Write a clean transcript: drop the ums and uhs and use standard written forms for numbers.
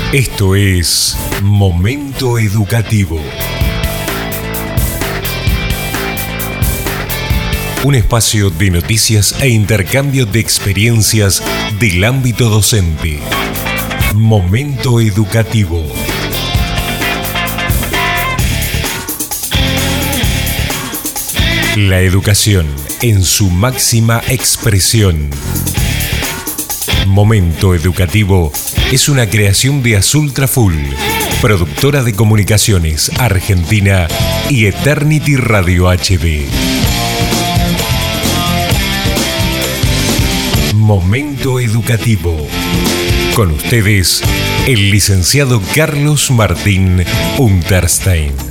Esto es Momento Educativo. Un espacio de noticias e intercambio de experiencias del ámbito docente. Momento Educativo. La educación en su máxima expresión. Momento Educativo es una creación de Azul Traful, productora de comunicaciones argentina, y Eternity Radio HD. Momento Educativo. Con ustedes, el licenciado Carlos Martín Unterstein.